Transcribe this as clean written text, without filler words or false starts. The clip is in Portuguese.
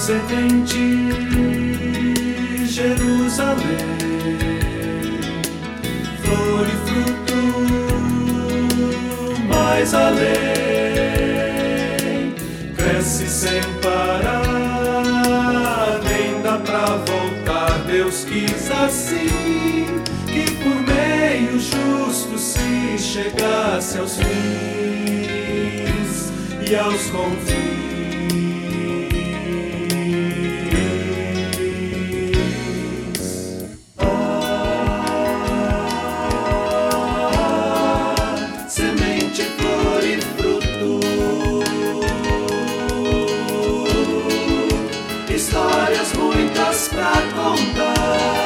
semente, Jerusalém, flor e fruto, mais além, cresce sem parar, nem dá pra voltar. Deus quis assim, que por meio justo se chegasse aos fins e aos confins. Histórias muitas pra contar.